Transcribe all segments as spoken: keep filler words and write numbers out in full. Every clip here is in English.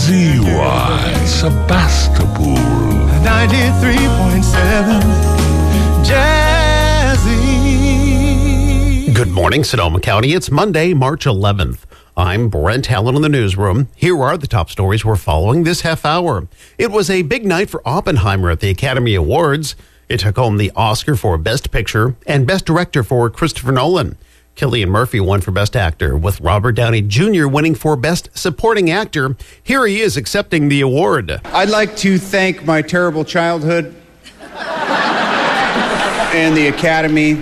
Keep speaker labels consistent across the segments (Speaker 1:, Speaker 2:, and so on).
Speaker 1: Z Y, Sebastopol.
Speaker 2: ninety-three point seven Jazzy.
Speaker 3: Good morning, Sonoma County. It's Monday, March eleventh. I'm Brent Allen in the newsroom. Here are the top stories we're following this half hour. It was a big night for Oppenheimer at the Academy Awards. It took home the Oscar for Best Picture and Best Director for Christopher Nolan. Cillian Murphy won for Best Actor, with Robert Downey Junior winning for Best Supporting Actor. Here he is accepting the award.
Speaker 4: I'd like to thank my terrible childhood and the Academy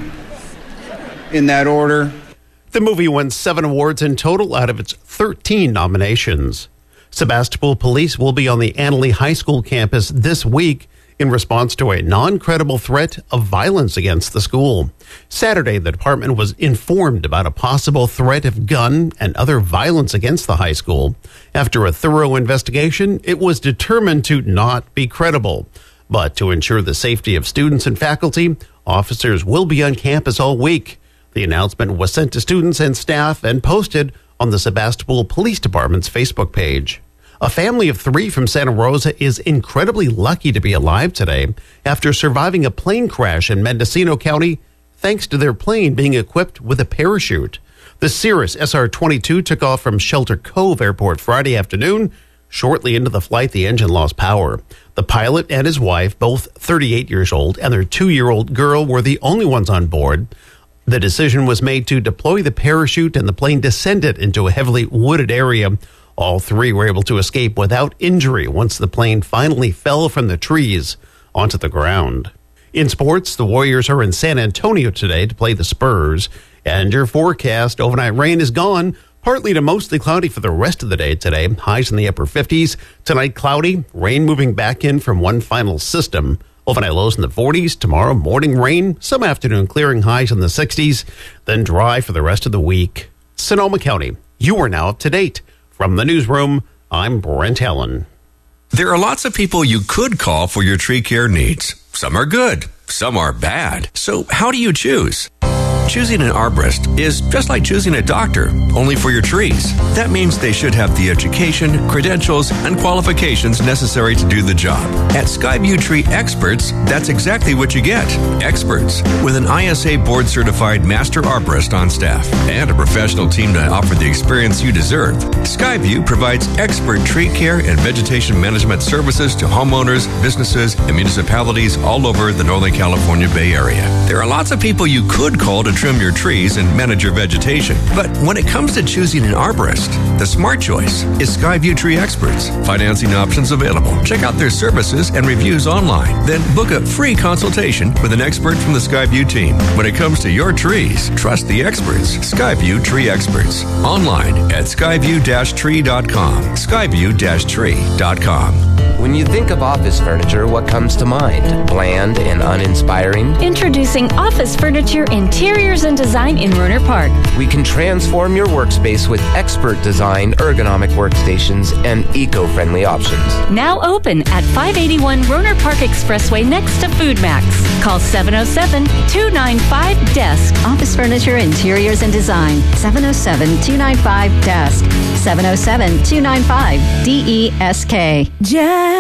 Speaker 4: in that order.
Speaker 3: The movie won seven awards in total out of its thirteen nominations. Sebastopol police will be on the Annalee High School campus this week in response to a non-credible threat of violence against the school. Saturday, the department was informed about a possible threat of gun and other violence against the high school. After a thorough investigation, it was determined to not be credible. But to ensure the safety of students and faculty, officers will be on campus all week. The announcement was sent to students and staff and posted on the Sebastopol Police Department's Facebook page. A family of three from Santa Rosa is incredibly lucky to be alive today after surviving a plane crash in Mendocino County thanks to their plane being equipped with a parachute. The Cirrus S R twenty-two took off from Shelter Cove Airport Friday afternoon. Shortly into the flight, the engine lost power. The pilot and his wife, both thirty-eight years old, and their two-year-old girl were the only ones on board. The decision was made to deploy the parachute, and the plane descended into a heavily wooded area. All three were able to escape without injury once the plane finally fell from the trees onto the ground. In sports, the Warriors are in San Antonio today to play the Spurs. And your forecast: overnight rain is gone, partly to mostly cloudy for the rest of the day today. Highs in the upper fifties. Tonight, cloudy, rain moving back in from one final system. Overnight lows in the forties. Tomorrow, morning rain, some afternoon clearing, highs in the sixties. Then dry for the rest of the week. Sonoma County, you are now up to date. From the newsroom, I'm Brent Allen.
Speaker 5: There are lots of people you could call for your tree care needs. Some are good, some are bad. So how do you choose? Choosing an arborist is just like choosing a doctor, only for your trees. That means they should have the education, credentials, and qualifications necessary to do the job. At Skyview Tree Experts, that's exactly what you get. Experts with an I S A board-certified master arborist on staff and a professional team to offer the experience you deserve. Skyview provides expert tree care and vegetation management services to homeowners, businesses, and municipalities all over the Northern California Bay Area. There are lots of people you could call to trim your trees and manage your vegetation. But when it comes to choosing an arborist, the smart choice is Skyview Tree Experts. Financing options available. Check out their services and reviews online. Then book a free consultation with an expert from the Skyview team. When it comes to your trees, trust the experts. Skyview Tree Experts. Online at skyview dash tree dot com. skyview dash tree dot com.
Speaker 6: When you think of office furniture, what comes to mind? Bland and uninspiring?
Speaker 7: Introducing Office Furniture Interiors and Design in Rohnert Park.
Speaker 6: We can transform your workspace with expert design, ergonomic workstations, and eco-friendly options.
Speaker 7: Now open at five eighty-one Rohnert Park Expressway next to Food Max. Call seven oh seven, two nine five, D E S K.
Speaker 8: Office Furniture Interiors and Design. seven oh seven, two nine five, D E S K. seven oh seven, two nine five, D E S K.
Speaker 9: Jazzy.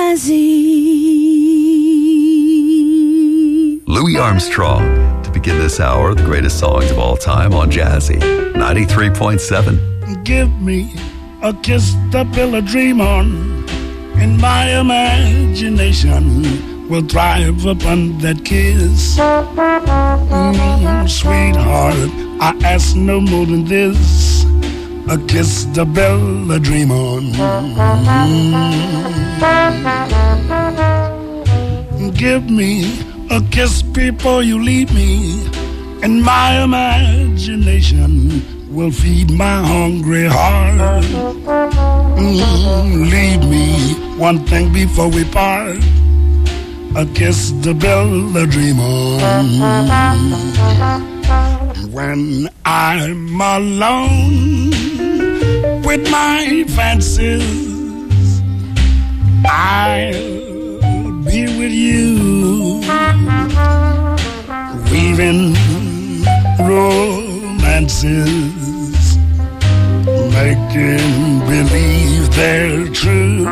Speaker 10: Louis Armstrong to begin this hour, the greatest songs of all time on Jazzy ninety-three point seven.
Speaker 11: Give me a kiss to build a dream on, and my imagination will thrive upon that kiss. Mm, sweetheart, I ask no more than this, a kiss to build a dream on. Mm. Give me a kiss before you leave me, and my imagination will feed my hungry heart. Mm, leave me one thing before we part, a kiss to build a dream on. When I'm alone with my fancies, I'll be with you, weaving romances, making believe they're true.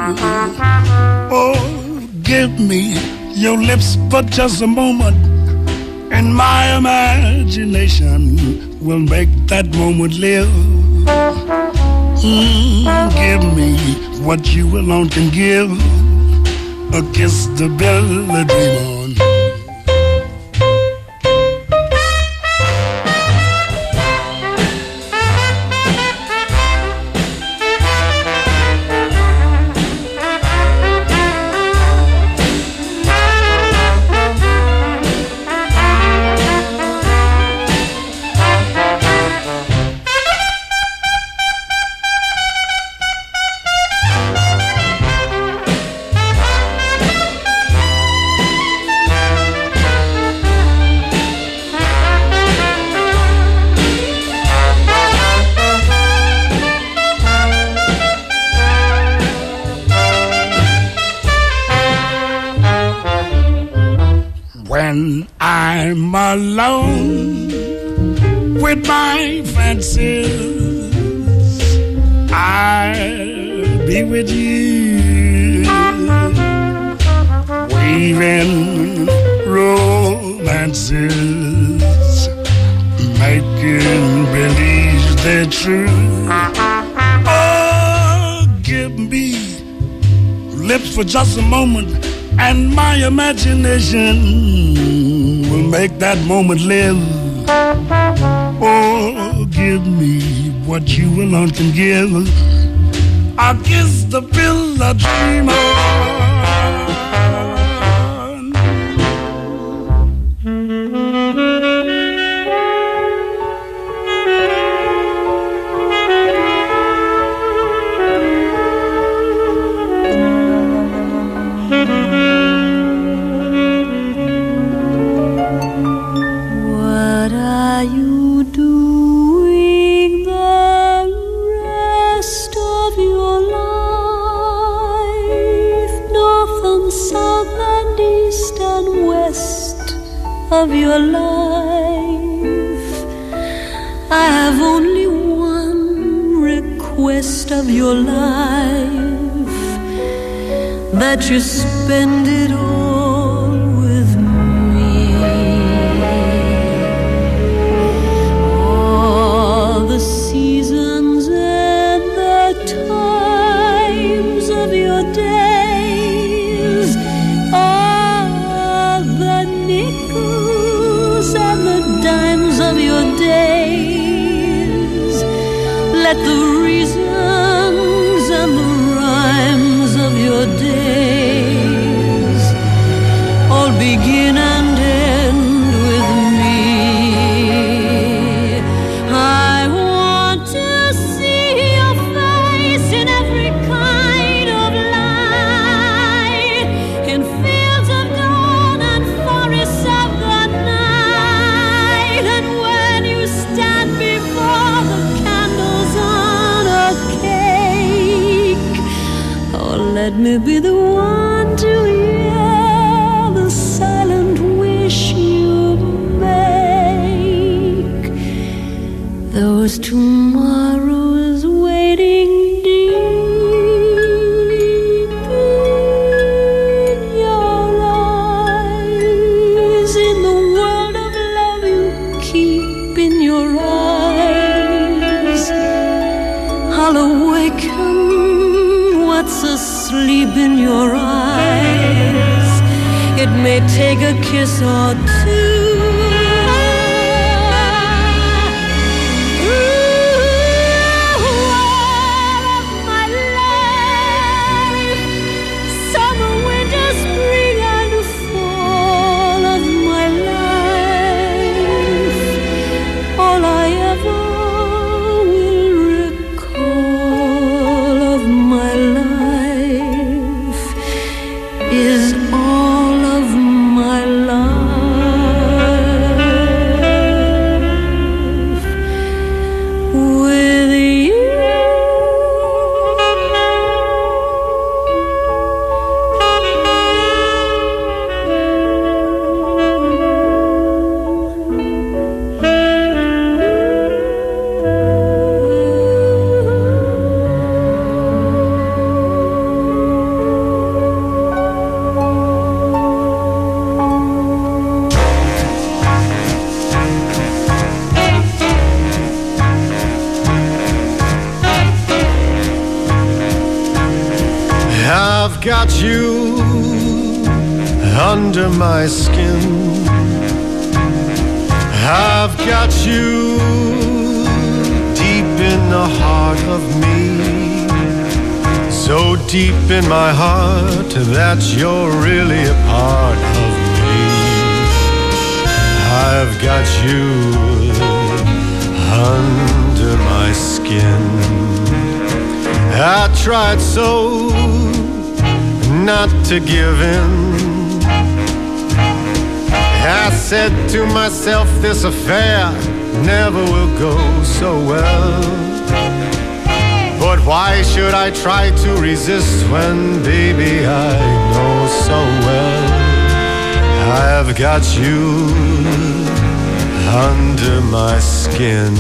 Speaker 11: Oh, give me your lips for just a moment, and my imagination will make that moment live. Mm, give me what you alone can give, a kiss to build a dream on. When I'm alone with my fancies, I'll be with you, weaving romances, making believe they're true. Oh, give me lips for just a moment, and my imagination will make that moment live. Oh, give me what you alone can give, I'll kiss the pill I dream on.
Speaker 9: Of your life, I have only one request of your life, that you spend it all with me. All the seasons and the times of your days, all the nickels and the dimes of your days. Let the reasons and the rhymes of your days all begin and end with me. I want to see your face in every kind of light, in fields of dawn and forests of the night. And when you stand before the candles on a cake, oh, let me be the one to hear the silent wish you make. Those tomorrows waiting deep in your eyes, in the world of love you keep in your eyes. I'll awaken what's asleep in your eyes. It may take a kiss or two. Is all of my life.
Speaker 2: I've got you under my skin. I've got you deep in the heart of me, so deep in my heart that you're really a part of me. I've got you under my skin. I tried so not to give in. I said to myself, this affair never will go so well. But why should I try to resist when, baby, I know so well I've got you under my skin.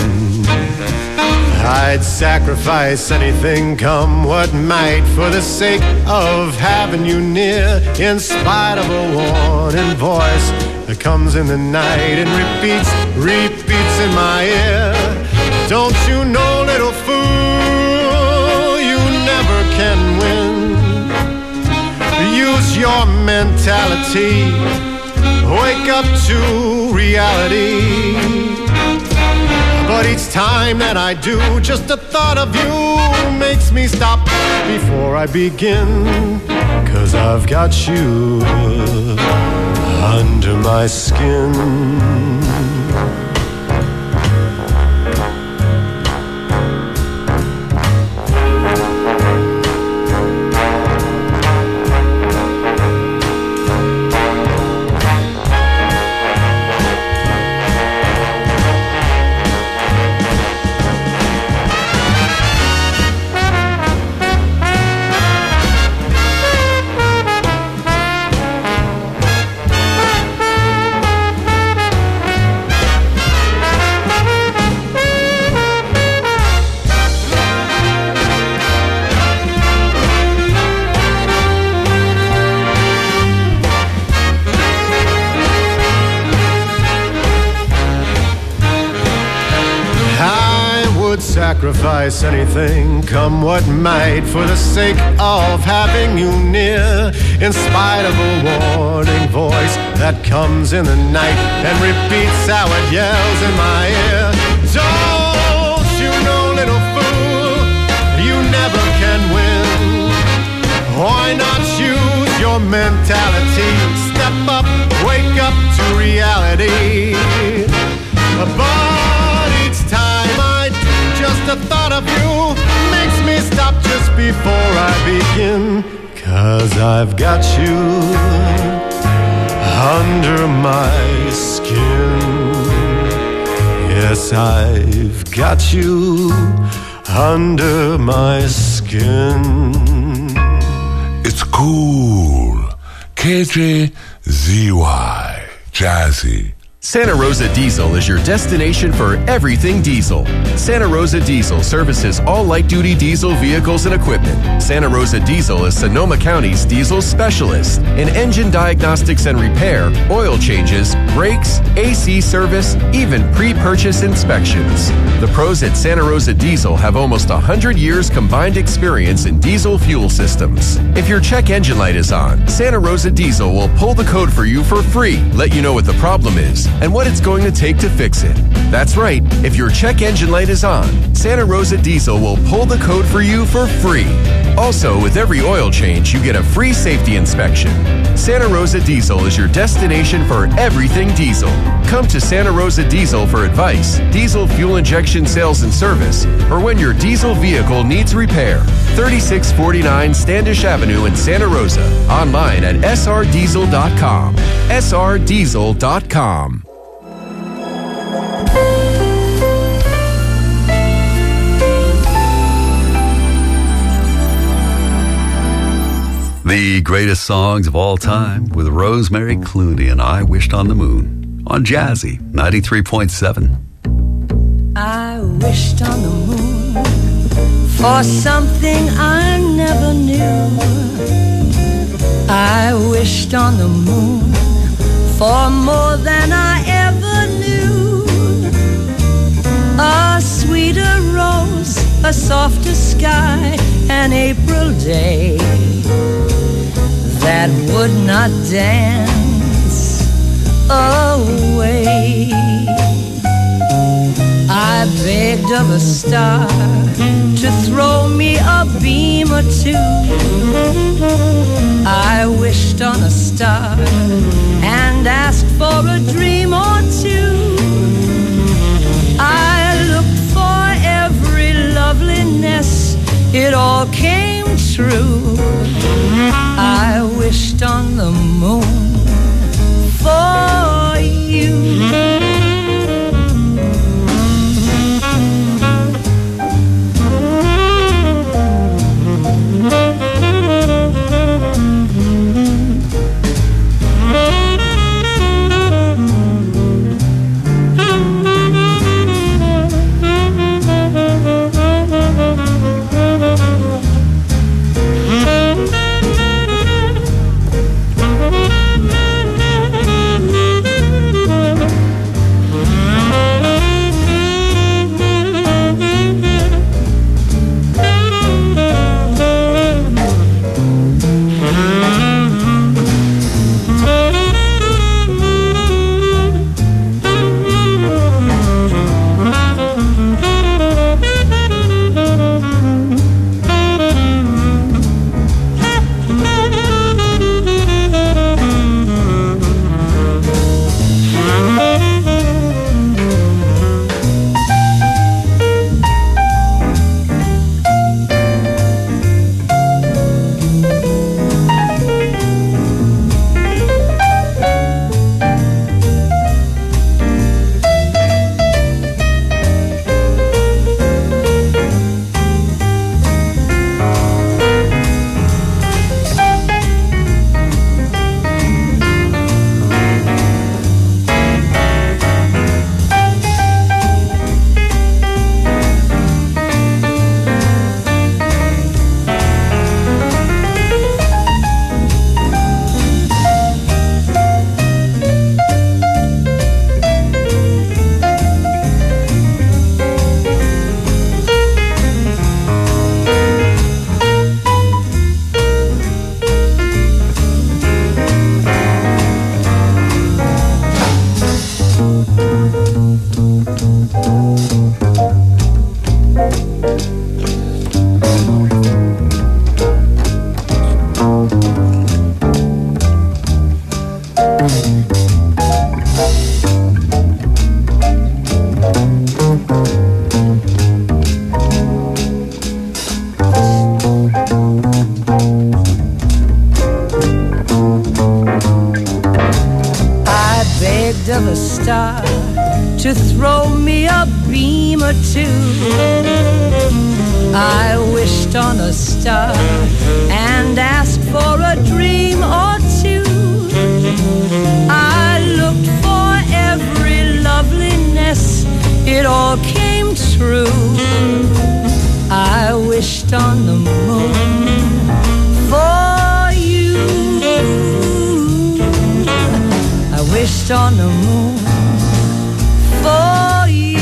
Speaker 2: I'd sacrifice anything, come what might, for the sake of having you near, in spite of a warning voice that comes in the night and repeats, repeats in my ear. Don't you know, little fool, you never can win. Use your mentality, wake up to reality. But each time that I do, just the thought of you makes me stop before I begin. 'Cause I've got you under my skin. Sacrifice anything, come what might, for the sake of having you near, in spite of a warning voice that comes in the night and repeats how it yells in my ear. Don't you know, little fool, you never can win. Why not use your mentality? Step up, wake up to reality. But each time I do, just the thought of you makes me stop just before I begin. 'Cause I've got you under my skin. Yes, I've got you under my skin.
Speaker 1: It's cool. K J Z Y. Jazzy.
Speaker 12: Santa Rosa Diesel is your destination for everything diesel. Santa Rosa Diesel services all light-duty diesel vehicles and equipment. Santa Rosa Diesel is Sonoma County's diesel specialist in engine diagnostics and repair, oil changes, brakes, A C service, even pre-purchase inspections. The pros at Santa Rosa Diesel have almost one hundred years combined experience in diesel fuel systems. If your check engine light is on, Santa Rosa Diesel will pull the code for you for free, let you know what the problem is, and what it's going to take to fix it. That's right, if your check engine light is on, Santa Rosa Diesel will pull the code for you for free. Also, with every oil change, you get a free safety inspection. Santa Rosa Diesel is your destination for everything diesel. Come to Santa Rosa Diesel for advice, diesel fuel injection sales and service, or when your diesel vehicle needs repair. thirty-six forty-nine Standish Avenue in Santa Rosa. Online at s r diesel dot com. s r diesel dot com.
Speaker 10: The greatest songs of all time with Rosemary Clooney and I Wished on the Moon on Jazzy ninety-three point seven.
Speaker 9: I wished on the moon for something I never knew. I wished on the moon for more than I ever knew. A sweeter rose, a
Speaker 13: a softer sky, an April day that would not dance away. I begged of a star to throw me a beam or two. I wished on a star and asked for a dream or two. I looked for every loveliness, it all came true. I wished on the moon for you. Of a star to throw me a beam or two. I wished on a star and asked for a dream or two. I looked for every loveliness, it all came true. I wished on the moon for you. I wished on the moon for you.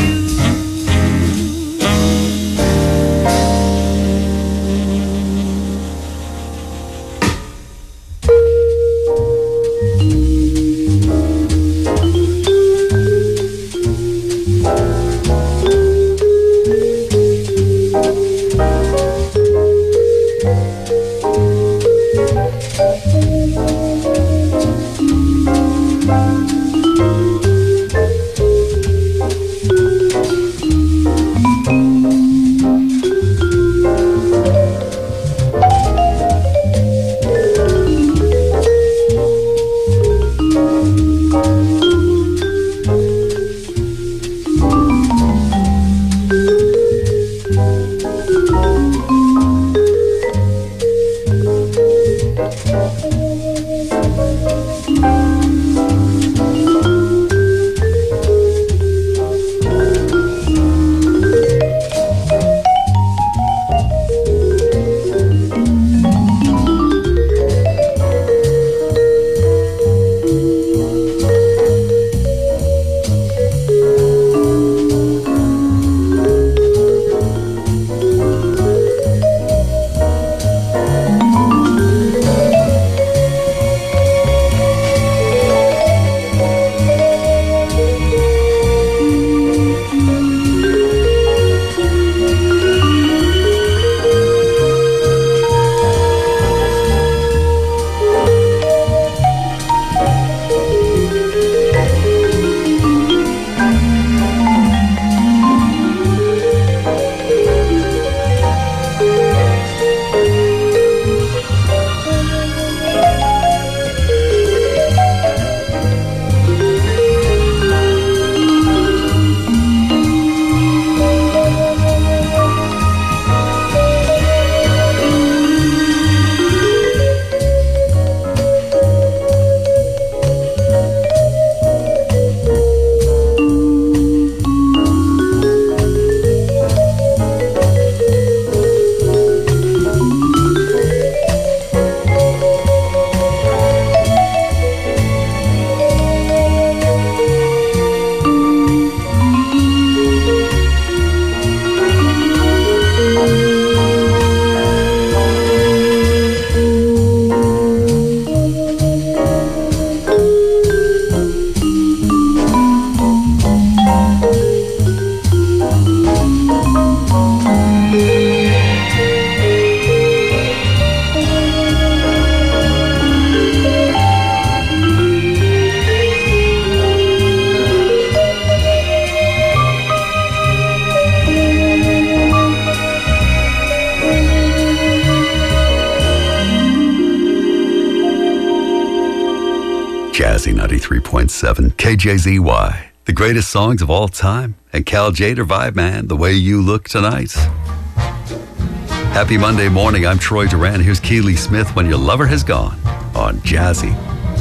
Speaker 10: ninety-three point seven K J Z Y. The greatest songs of all time. And Cal Jader Vibe, man, the way you look tonight. Happy Monday morning. I'm Troy Duran. Here's Keely Smith, When Your Lover Has Gone on Jazzy.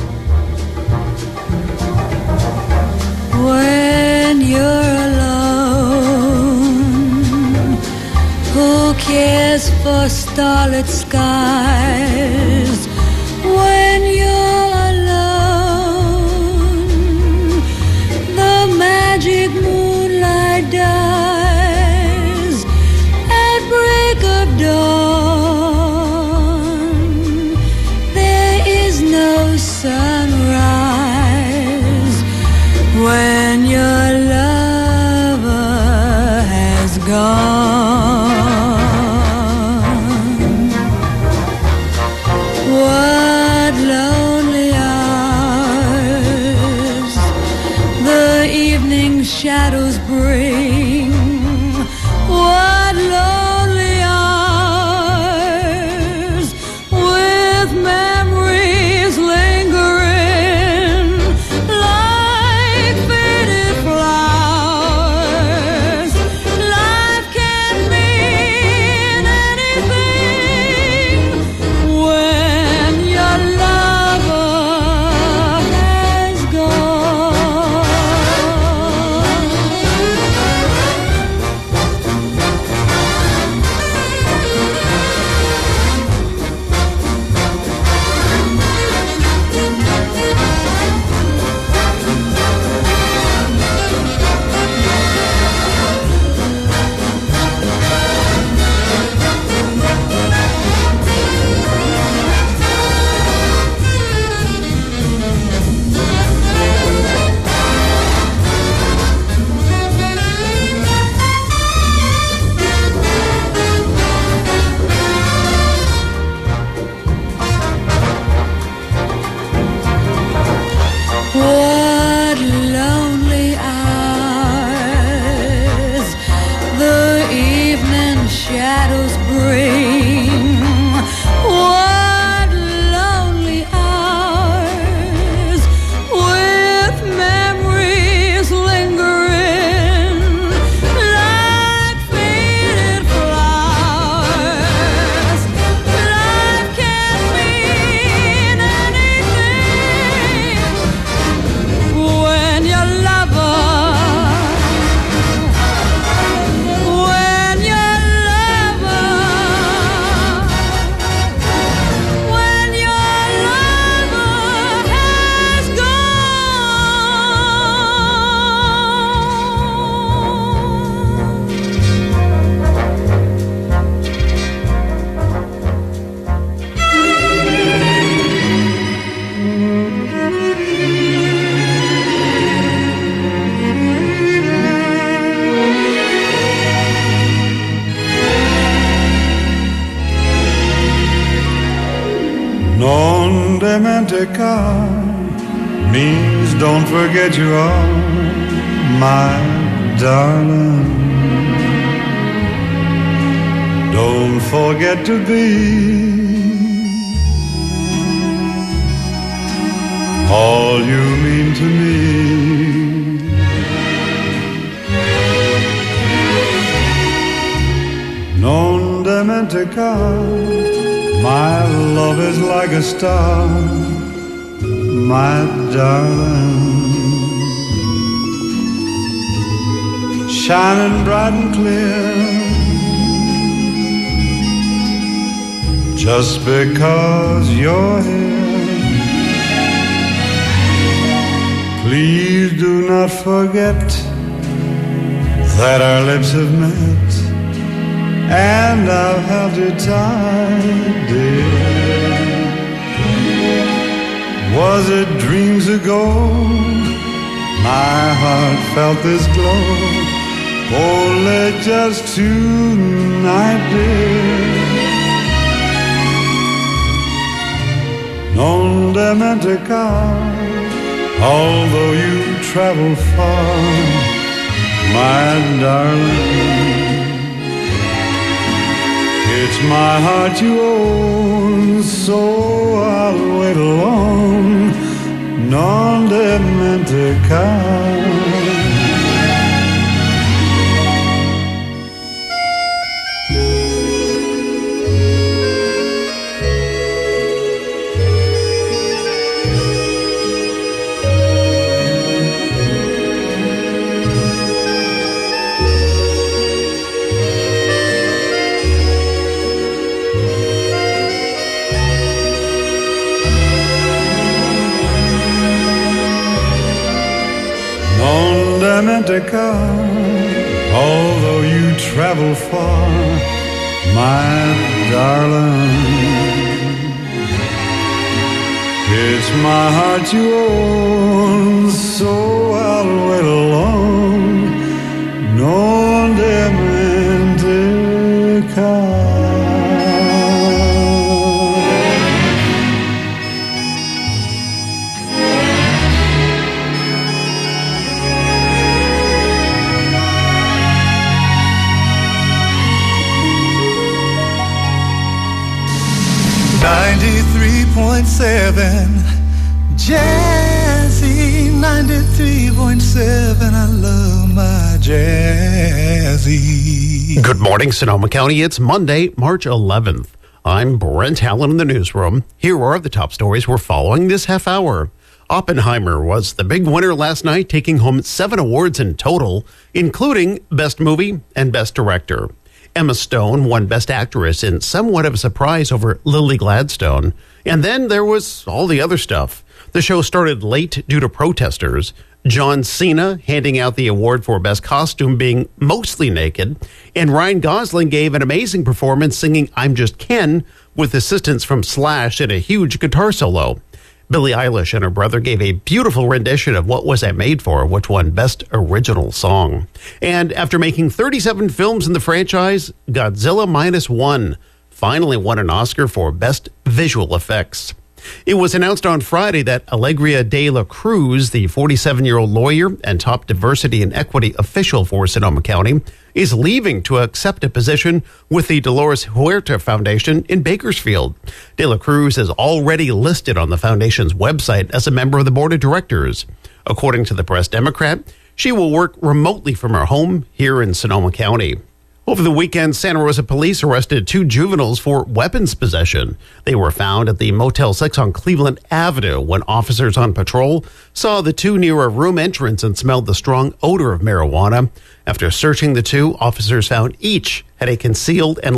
Speaker 13: When you're alone, who cares for starlit skies? When you're alone, the magic moonlight dies at break of dawn. There is no sunrise when your lover has gone. What lonely hours the evening shadows bring. What lonely hours with memories lingering like faded flowers. Life can't mean anything when your lover has gone. What lonely hours the evening shadows bring. What lonely hours with memories lingering like faded flowers. Life can't mean anything when your lover, when your lover, when your lover has
Speaker 14: Non dimentica means don't forget you are my darling. Don't forget to be all you mean to me. Non dimentica, my love is like a star, my darling, shining bright and clear, just because you're here. Please do not forget that our lips have met, and I've held you tight, dear. Was it dreams ago my heart felt this glow? Only just tonight, dear. Non dimentica, although you travel far, my darling, it's my heart you own, so I'll wait alone. non dimenticare. Although you travel far, my darling, it's my heart you own, so I'll wait alone, non dimenticare.
Speaker 15: ninety-three point seven Jazzy, ninety-three point seven, I love my Jazzy.
Speaker 3: Good morning, Sonoma County. It's Monday, March eleventh. I'm Brent Allen in the newsroom. Here are the top stories we're following this half hour. Oppenheimer was the big winner last night, taking home seven awards in total, including Best Movie and Best Director. Emma Stone won Best Actress in somewhat of a surprise over Lily Gladstone. And then there was all the other stuff. The show started late due to protesters. John Cena handing out the award for Best Costume being mostly naked. And Ryan Gosling gave an amazing performance singing I'm Just Ken with assistance from Slash and a huge guitar solo. Billie Eilish and her brother gave a beautiful rendition of What Was I Made For, which won Best Original Song. And after making thirty-seven films in the franchise, Godzilla Minus One finally won an Oscar for Best Visual Effects. It was announced on Friday that Alegria de la Cruz, the forty-seven-year-old lawyer and top diversity and equity official for Sonoma County, is leaving to accept a position with the Dolores Huerta Foundation in Bakersfield. De la Cruz is already listed on the foundation's website as a member of the board of directors. According to the Press Democrat, she will work remotely from her home here in Sonoma County. Over the weekend, Santa Rosa police arrested two juveniles for weapons possession. They were found at the Motel six on Cleveland Avenue when officers on patrol saw the two near a room entrance and smelled the strong odor of marijuana. After searching the two, officers found each had a concealed and